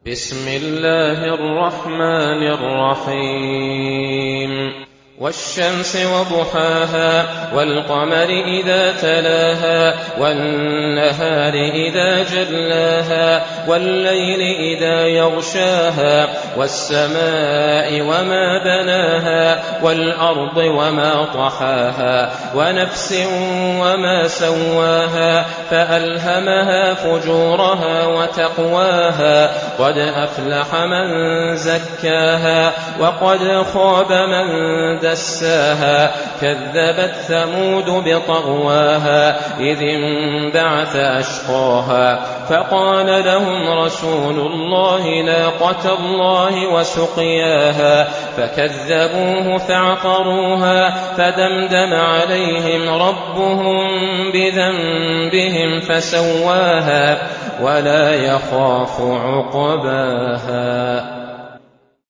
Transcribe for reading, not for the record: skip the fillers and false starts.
بسم الله الرحمن الرحيم والشمس وضحاها والقمر إذا تلاها والنهار إذا جلاها والليل إذا يغشاها والسماء وما بناها والأرض وما طحاها ونفس وما سواها فألهمها فجورها وتقواها قد أفلح من زكاها وقد خاب من دساها كذبت ثمود بطغواها إذ انبعث أشقاها فقال لهم رسول الله ناقة الله وسقياها فكذبوه فعقروها فدمدم عليهم ربهم بذنبهم فسواها ولا يخاف عقباها.